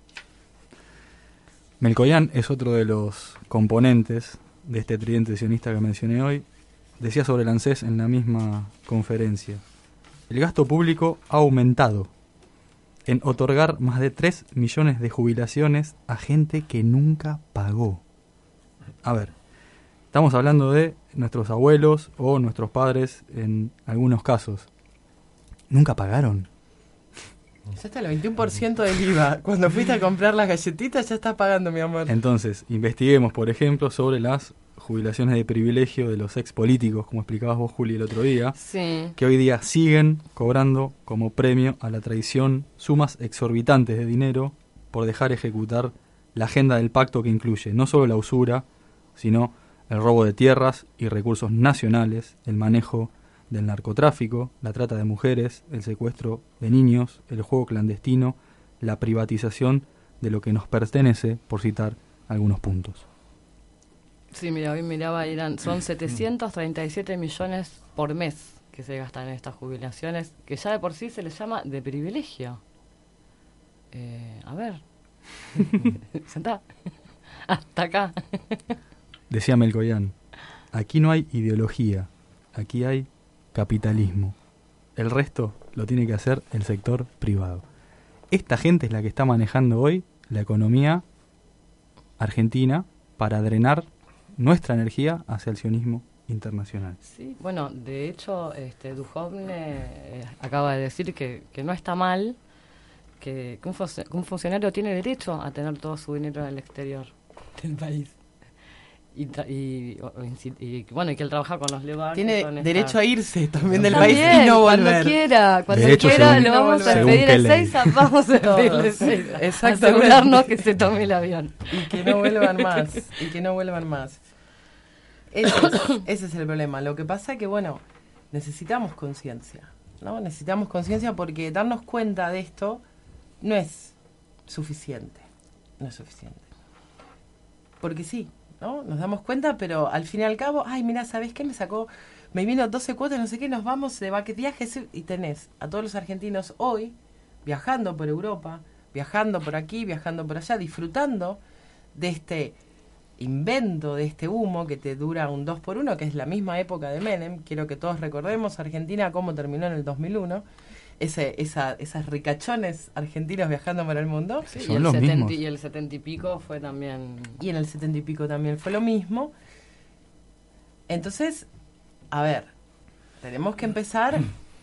Melcoyán es otro de los componentes de este tridente sionista que mencioné hoy. Decía sobre el ANSES en la misma conferencia: el gasto público ha aumentado en otorgar más de tres millones de jubilaciones a gente que nunca pagó. A ver, estamos hablando de nuestros abuelos o nuestros padres en algunos casos. ¿Nunca pagaron? Ya está el veintiuno por ciento del I V A. Cuando fuiste a comprar las galletitas ya estás pagando, mi amor. Entonces, investiguemos, por ejemplo, sobre las jubilaciones de privilegio de los ex políticos, como explicabas vos, Juli, el otro día, Sí. que hoy día siguen cobrando como premio a la traición sumas exorbitantes de dinero por dejar ejecutar la agenda del pacto que incluye no solo la usura, sino el robo de tierras y recursos nacionales, el manejo del narcotráfico, la trata de mujeres, el secuestro de niños, el juego clandestino, la privatización de lo que nos pertenece, por citar algunos puntos. Sí, mira, hoy miraba, eran, son setecientos treinta y siete millones por mes que se gastan en estas jubilaciones, que ya de por sí se les llama de privilegio. Eh, a ver, sentá, hasta acá. Decía Melcoyán, aquí no hay ideología, aquí hay capitalismo. El resto lo tiene que hacer el sector privado. Esta gente es la que está manejando hoy la economía argentina para drenar nuestra energía hacia el sionismo internacional. Sí, bueno, de hecho, este Duhovne eh, acaba de decir que, que no está mal que, que un, fun- un funcionario tiene derecho a tener todo su dinero en el exterior del país. y, tra- y, o- o inci- y, bueno, y que él trabaja con los Levar. Tiene que son estas- derecho a irse también del También, país y no cuando volver. quiera, cuando Derecho quiera según- lo vamos a según despedir qué a ley. Ezeiza, vamos a despedirle a Todos. Ezeiza. Exactamente. Asegurarnos que se tome el avión. Y que no vuelvan más, y que no vuelvan más. Ese es, ese es el problema. Lo que pasa es que, bueno, necesitamos conciencia, ¿no? Necesitamos conciencia porque darnos cuenta de esto no es suficiente, no es suficiente. Porque sí, ¿no? Nos damos cuenta, pero al fin y al cabo, ay, mira, ¿sabes qué? Me sacó, me vino doce cuotas, no sé qué, nos vamos de vaque- viajes y tenés a todos los argentinos hoy viajando por Europa, viajando por aquí, viajando por allá, disfrutando de este invento, de este humo que te dura un dos por uno, que es la misma época de Menem. Quiero que todos recordemos Argentina cómo terminó en el dos mil uno. Ese, esa, esas ricachones argentinos viajando por el mundo. Sí, y, el setenta, y el setenta y pico fue también... Y en el setenta y pico también fue lo mismo. Entonces, a ver, tenemos que empezar...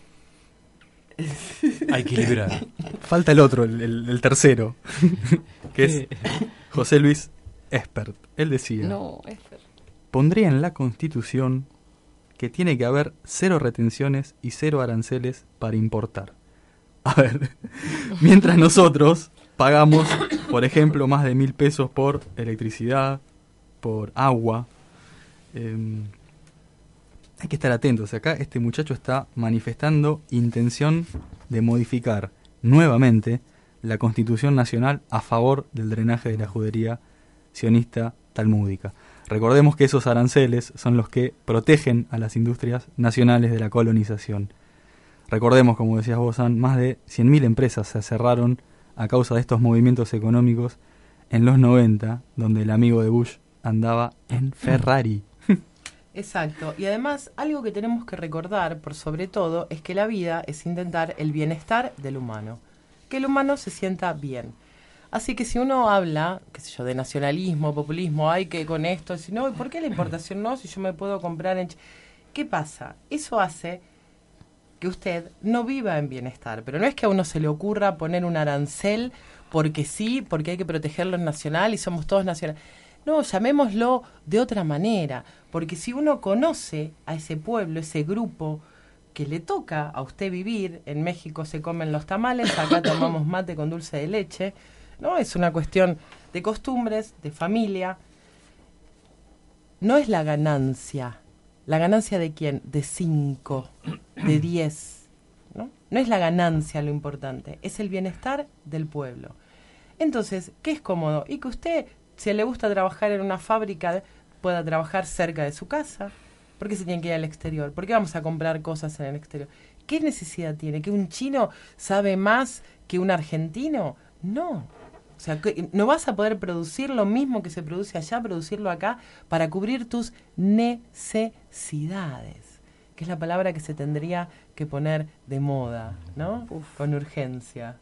A equilibrar. Falta el otro, el, el- el tercero, que es José Luis Espert. Él decía, No, Espert. pondría en la Constitución que tiene que haber cero retenciones y cero aranceles para importar. A ver, mientras nosotros pagamos, por ejemplo, más de mil pesos por electricidad, por agua, eh, hay que estar atentos. Acá este muchacho está manifestando intención de modificar nuevamente la Constitución Nacional a favor del drenaje de la judería sionista talmúdica. Recordemos que esos aranceles son los que protegen a las industrias nacionales de la colonización. Recordemos, como decías vos, Ann, más de cien mil empresas se cerraron a causa de estos movimientos económicos en los noventa, donde el amigo de Bush andaba en Ferrari. Exacto. Y además, algo que tenemos que recordar, por sobre todo, es que la vida es intentar el bienestar del humano. Que el humano se sienta bien. Así que si uno habla, qué sé yo, de nacionalismo, populismo, hay que con esto, si no, ¿por qué la importación no? Si yo me puedo comprar en... Ch- ¿Qué pasa? Eso hace que usted no viva en bienestar. Pero no es que a uno se le ocurra poner un arancel porque sí, porque hay que protegerlo en nacional y somos todos nacionales. No, llamémoslo de otra manera, porque si uno conoce a ese pueblo, ese grupo que le toca a usted vivir, en México se comen los tamales, acá tomamos mate con dulce de leche, ¿no? Es una cuestión de costumbres, de familia. No es la ganancia. ¿La ganancia de quién? De cinco, de diez, ¿no? No es la ganancia lo importante, es el bienestar del pueblo. Entonces, ¿qué es cómodo? Y que usted, si le gusta trabajar en una fábrica, pueda trabajar cerca de su casa. ¿Por qué se tiene que ir al exterior? ¿Por qué vamos a comprar cosas en el exterior? ¿Qué necesidad tiene? ¿Que un chino sabe más que un argentino? No. O sea, que no vas a poder producir lo mismo que se produce allá, producirlo acá, para cubrir tus necesidades, que es la palabra que se tendría que poner de moda, ¿no? Uf. Con urgencia.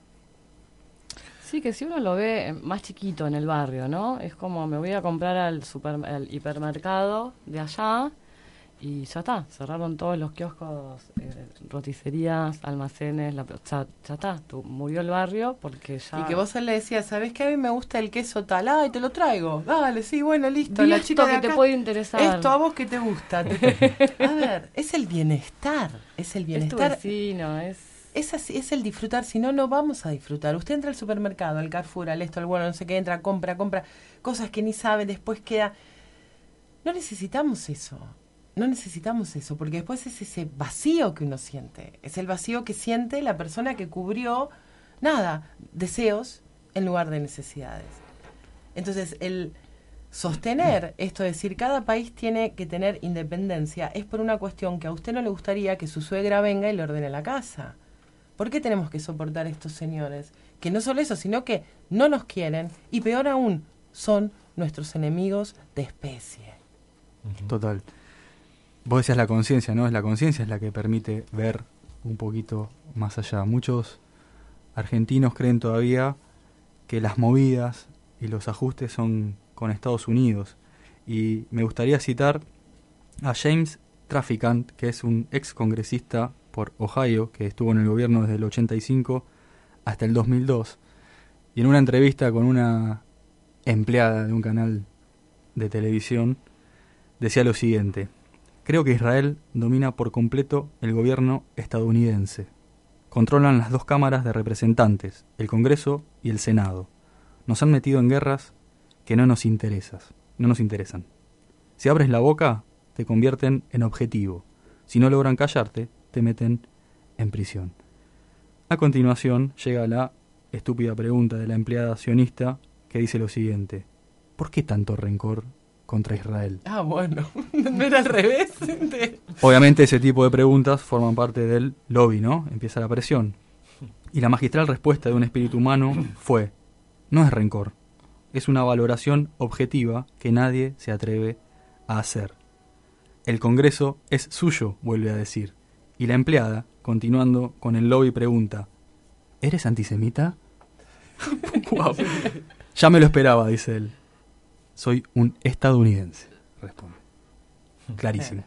Sí, que si uno lo ve más chiquito en el barrio, ¿no? Es como me voy a comprar al, super, al hipermercado de allá y ya está, cerraron todos los kioscos, eh, roticerías, almacenes, la, ya, ya está, tu, murió el barrio porque ya... Y que vos le decías, ¿sabés qué? A mí me gusta el queso tal, ay, te lo traigo, dale, sí, bueno, listo. Di La esto chica de que acá, te puede interesar. Esto a vos que te gusta. Te- a ver, es el bienestar, es el bienestar. Es tu vecino, es... Es así, es el disfrutar, si no, no vamos a disfrutar. Usted entra al supermercado, al Carrefour, al esto, al bueno, no sé qué, entra, compra, compra, cosas que ni sabe, después queda... No necesitamos eso, no necesitamos eso, porque después es ese vacío que uno siente, es el vacío que siente la persona que cubrió, nada, deseos en lugar de necesidades. Entonces, el sostener esto, es decir, cada país tiene que tener independencia, es por una cuestión que a usted no le gustaría que su suegra venga y le ordene la casa. ¿Por qué tenemos que soportar a estos señores? Que no solo eso, sino que no nos quieren y peor aún, son nuestros enemigos de especie. Total. Vos decías la conciencia, ¿no? Es la conciencia es la que permite ver un poquito más allá. Muchos argentinos creen todavía que las movidas y los ajustes son con Estados Unidos. Y me gustaría citar a James Traficant, que es un ex congresista por Ohio, que estuvo en el gobierno desde el ochenta y cinco hasta el dos mil dos, y en una entrevista con una empleada de un canal de televisión, decía lo siguiente: creo que Israel domina por completo el gobierno estadounidense. Controlan las dos cámaras de representantes, el Congreso y el Senado. Nos han metido en guerras que no nos interesas, no nos interesan. Si abres la boca, te convierten en objetivo. Si no logran callarte, te meten en prisión. A continuación llega la estúpida pregunta de la empleada sionista que dice lo siguiente: ¿por qué tanto rencor contra Israel? Ah, bueno, no era al revés. Obviamente ese tipo de preguntas forman parte del lobby, ¿no? Empieza la presión. Y la magistral respuesta de un espíritu humano fue: no es rencor, es una valoración objetiva que nadie se atreve a hacer. El Congreso es suyo, vuelve a decir. Y la empleada, continuando con el lobby, pregunta: ¿eres antisemita? Wow. Ya me lo esperaba, dice él. Soy un estadounidense, responde. Clarísimo.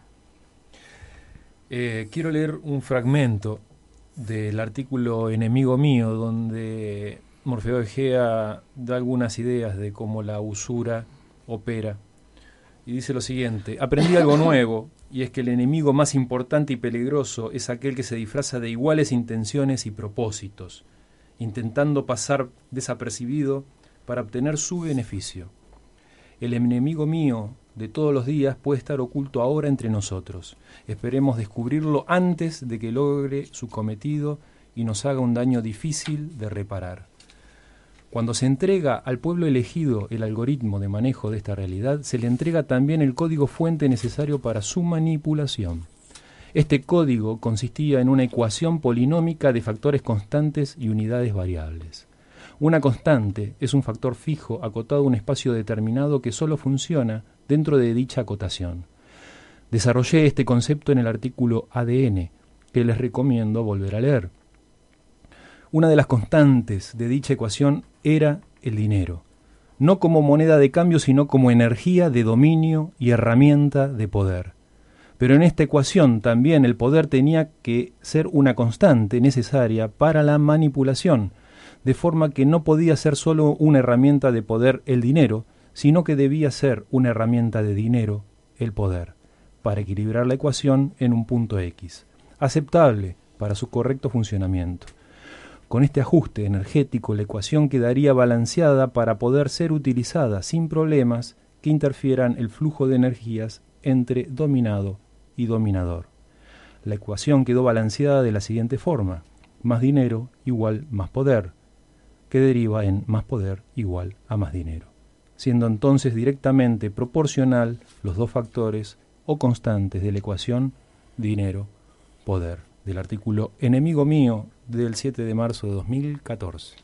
Eh, quiero leer un fragmento del artículo Enemigo Mío, donde Morfeo Egea da algunas ideas de cómo la usura opera. Y dice lo siguiente: aprendí algo nuevo, y es que el enemigo más importante y peligroso es aquel que se disfraza de iguales intenciones y propósitos, intentando pasar desapercibido para obtener su beneficio. El enemigo mío de todos los días puede estar oculto ahora entre nosotros. Esperemos descubrirlo antes de que logre su cometido y nos haga un daño difícil de reparar. Cuando se entrega al pueblo elegido el algoritmo de manejo de esta realidad, se le entrega también el código fuente necesario para su manipulación. Este código consistía en una ecuación polinómica de factores constantes y unidades variables. Una constante es un factor fijo acotado a un espacio determinado que solo funciona dentro de dicha acotación. Desarrollé este concepto en el artículo A D N, que les recomiendo volver a leer. Una de las constantes de dicha ecuación era el dinero, no como moneda de cambio, sino como energía de dominio y herramienta de poder. Pero en esta ecuación también el poder tenía que ser una constante necesaria para la manipulación, de forma que no podía ser solo una herramienta de poder el dinero, sino que debía ser una herramienta de dinero el poder, para equilibrar la ecuación en un punto X, aceptable para su correcto funcionamiento. Con este ajuste energético, la ecuación quedaría balanceada para poder ser utilizada sin problemas que interfieran el flujo de energías entre dominado y dominador. La ecuación quedó balanceada de la siguiente forma: más dinero igual más poder, que deriva en más poder igual a más dinero, siendo entonces directamente proporcional los dos factores o constantes de la ecuación dinero-poder, del artículo Enemigo Mío del siete de marzo de dos mil catorce.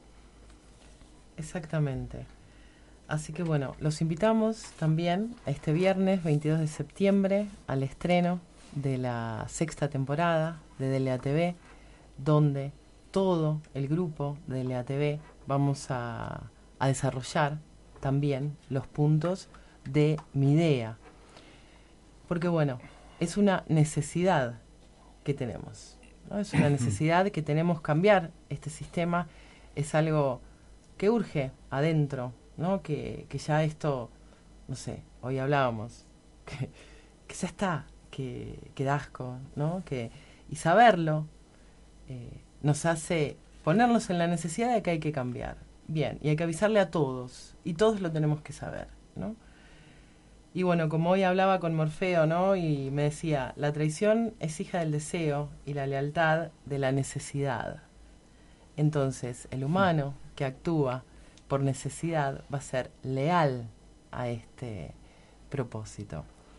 Exactamente. Así que bueno, los invitamos también este viernes veintidós de septiembre al estreno de la sexta temporada de D L A T V, donde todo el grupo de D L A T V vamos a, a desarrollar también los puntos de mi idea. Porque bueno, es una necesidad que tenemos, ¿no? Es una necesidad que tenemos cambiar este sistema, es algo que urge adentro, ¿no? Que, que ya esto, no sé, hoy hablábamos, que, que ya está, que, que da asco, ¿no? Que, y saberlo eh, nos hace ponernos en la necesidad de que hay que cambiar. Bien, y hay que avisarle a todos, y todos lo tenemos que saber, ¿no? Y bueno, como hoy hablaba con Morfeo, ¿no? Y me decía, la traición es hija del deseo y la lealtad de la necesidad. Entonces, el humano que actúa por necesidad va a ser leal a este propósito.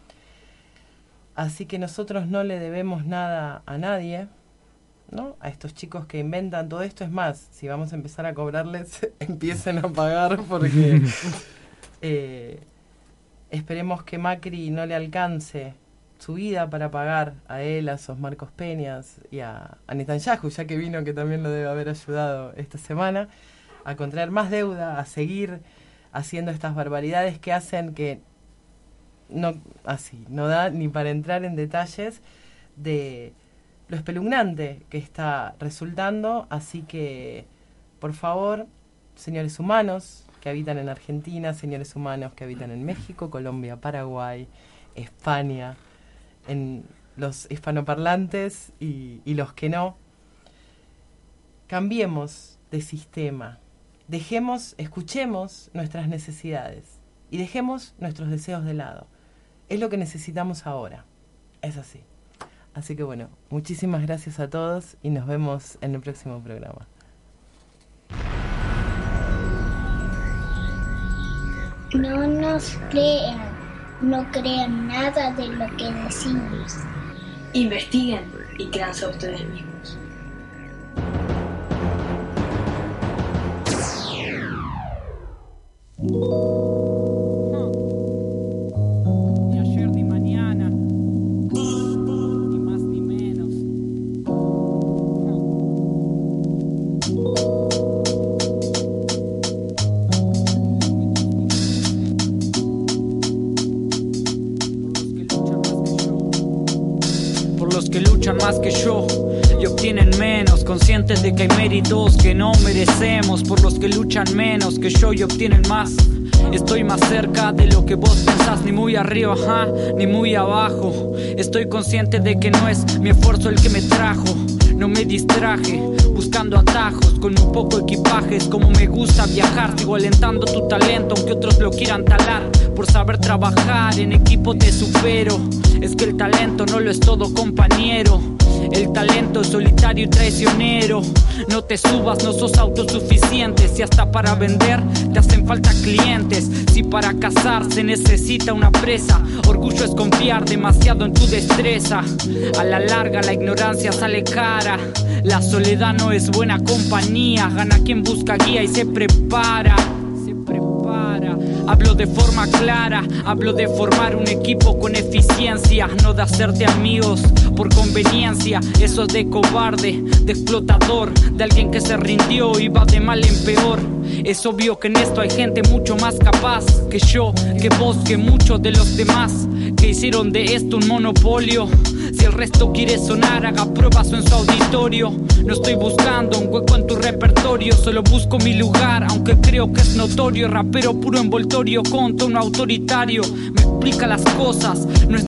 Así que nosotros no le debemos nada a nadie, ¿no? A estos chicos que inventan todo esto. Es más, si vamos a empezar a cobrarles, empiecen a pagar porque... eh, esperemos que Macri no le alcance su vida para pagar a él, a esos Marcos Peñas y a, a Netanyahu, ya que vino, que también lo debe haber ayudado esta semana, a contraer más deuda, a seguir haciendo estas barbaridades que hacen que no, así, no da ni para entrar en detalles de lo espeluznante que está resultando. Así que, por favor, señores humanos que habitan en Argentina, señores humanos que habitan en México, Colombia, Paraguay, España, en los hispanoparlantes y, y los que no. Cambiemos de sistema, dejemos, escuchemos nuestras necesidades y dejemos nuestros deseos de lado. Es lo que necesitamos ahora, es así. Así que bueno, muchísimas gracias a todos y nos vemos en el próximo programa. No nos crean, no crean nada de lo que decimos. Investiguen y créanse a ustedes mismos. Ni ayer ni mañana, ni más ni menos. Por los que luchan más que yo y obtienen menos, conscientes de que hay méritos que no merecemos. Por los que luchan menos que yo y obtienen más. Estoy más cerca de lo que vos pensás, ni muy arriba, ajá, ni muy abajo. Estoy consciente de que no es mi esfuerzo el que me trajo. No me distraje, buscando atajos con un poco equipaje. Es como me gusta viajar, sigo alentando tu talento aunque otros lo quieran talar. Por saber trabajar en equipo te supero. Es que el talento no lo es todo, compañero. El talento es solitario y traicionero. No te subas, no sos autosuficiente. Si hasta para vender te hacen falta clientes. Si para cazar se necesita una presa. Orgullo es confiar demasiado en tu destreza. A la larga la ignorancia sale cara. La soledad no es buena compañía. Gana quien busca guía y se prepara. Se prepara. Hablo de forma clara, hablo de formar un equipo con eficiencia, no de hacerte amigos por conveniencia. Eso es de cobarde, de explotador, de alguien que se rindió y va de mal en peor. Es obvio que en esto hay gente mucho más capaz que yo, que vos, que muchos de los demás, que hicieron de esto un monopolio. Si el resto quiere sonar, haga pruebas en su auditorio. No estoy buscando un hueco en tu repertorio, solo busco mi lugar, aunque creo que es notorio. Rapero puro envoltorio con tono autoritario, me explica las cosas, no es